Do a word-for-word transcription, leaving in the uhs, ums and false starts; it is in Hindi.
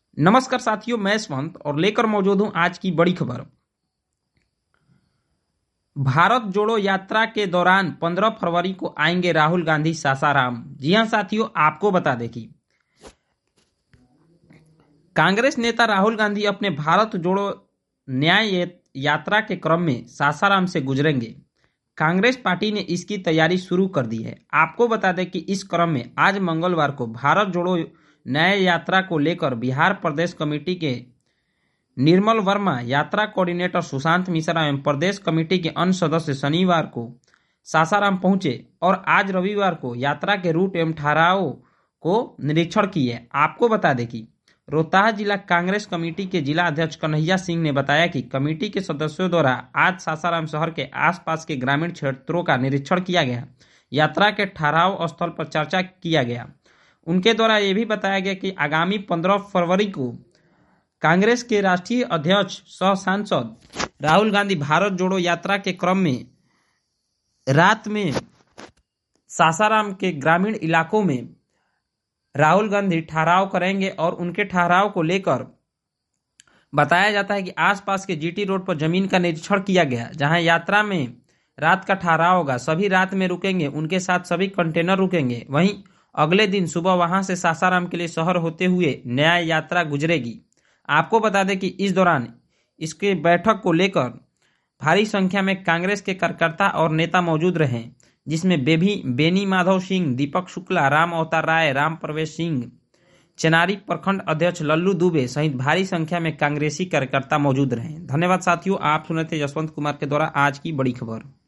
नमस्कार साथियों, मैं यशवंत और लेकर मौजूद हूं आज की बड़ी खबर। भारत जोड़ो यात्रा के दौरान पंद्रह फरवरी को आएंगे राहुल गांधी सासाराम। जी हां साथियों, आपको बता दें कि कांग्रेस नेता राहुल गांधी अपने भारत जोड़ो न्याय यात्रा के क्रम में सासाराम से गुजरेंगे। कांग्रेस पार्टी ने इसकी तैयारी शुरू कर दी है। आपको बता दें कि इस क्रम में आज मंगलवार को भारत जोड़ो न्याय यात्रा को लेकर बिहार प्रदेश कमेटी के निर्मल वर्मा, यात्रा कोऑर्डिनेटर सुशांत मिश्रा एवं प्रदेश कमेटी के अन्य सदस्य शनिवार को सासाराम पहुंचे और आज रविवार को यात्रा के रूट एवं ठहराव को निरीक्षण किए। आपको बता दें कि रोहतास जिला कांग्रेस कमेटी के जिला अध्यक्ष कन्हैया सिंह ने बताया कि कमेटी के सदस्यों द्वारा आज सासाराम शहर के आसपास के ग्रामीण क्षेत्रों का निरीक्षण किया गया। यात्रा के ठहराव स्थल पर चर्चा किया गया। उनके द्वारा यह भी बताया गया कि आगामी पंद्रह फरवरी को कांग्रेस के राष्ट्रीय अध्यक्ष सह सांसद राहुल गांधी भारत जोड़ो यात्रा के क्रम में रात में सासाराम के ग्रामीण इलाकों में राहुल गांधी ठहराव करेंगे और उनके ठहराव को लेकर बताया जाता है कि आसपास के जीटी रोड पर जमीन का निरीक्षण किया गया, जहां यात्रा में रात का ठहराव होगा। सभी रात में रुकेंगे, उनके साथ सभी कंटेनर रुकेंगे। वहीं अगले दिन सुबह वहां से सासाराम के लिए शहर होते हुए न्याय यात्रा गुजरेगी। आपको बता दें कि इस दौरान इसके बैठक को लेकर भारी संख्या में कांग्रेस के कार्यकर्ता और नेता मौजूद रहे, जिसमें बेबी बेनी माधव सिंह, दीपक शुक्ला, राम अवतार राय, राम प्रवेश सिंह, चेनारी प्रखंड अध्यक्ष लल्लू दुबे सहित भारी संख्या में कांग्रेसी कार्यकर्ता मौजूद रहे। धन्यवाद साथियों, आप सुने थे यशवंत कुमार के द्वारा आज की बड़ी खबर।